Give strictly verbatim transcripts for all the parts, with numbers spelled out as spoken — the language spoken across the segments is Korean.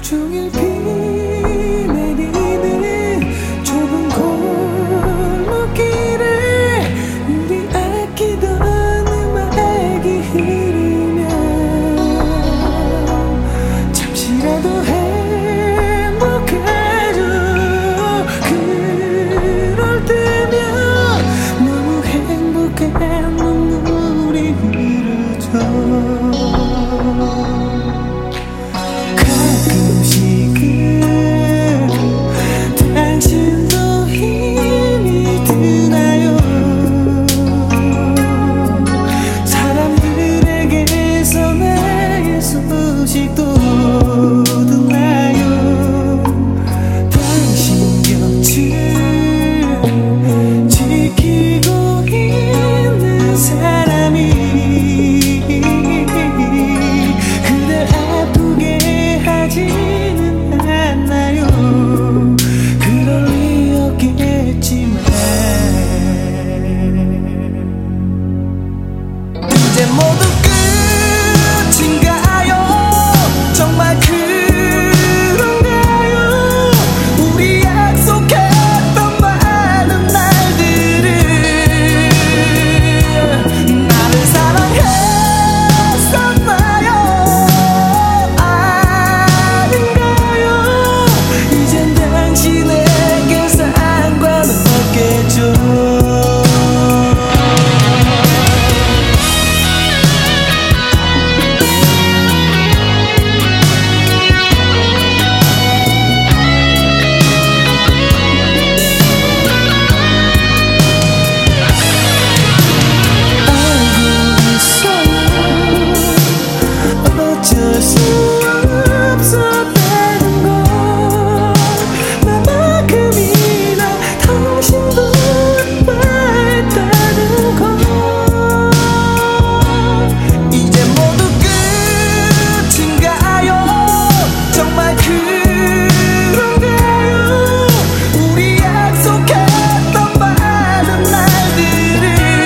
종일 비 내리는 좁은 골목길에 우리 아끼던 음악이 흐르면 잠시라도 행복해져. 그럴 때면 너무 행복해 눈물이 흐르죠. 당신도 힘이 드나요? 사람들에게서 나의 소식도 듣나요? 당신 곁을 지키고 있는 사람이 그댈 아프게 하지는 않나요? 그럴 리 없겠지만 이제 모두 끝인가요? 정말 그런가요? 우리 약속했던 많은 날들을 나를 사랑했었나요? 아닌가요? 이젠 당신에게 상관은 없겠죠. 어쩔 수 없었다는 걸 나만큼이나 당신도 아파했다는 걸. 이제 모두 끝인가요? 정말 그런가요? 우리 약속했던 많은 날들을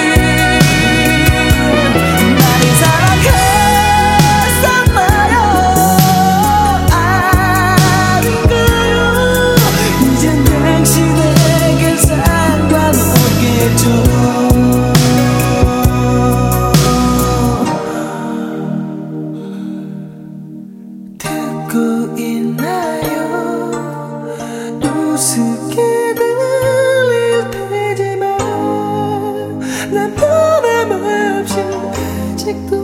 나를 사랑해 당신에게 상관없겠죠. 듣고 있나요? 우습게 들릴 테지만 난 변함없이 아직도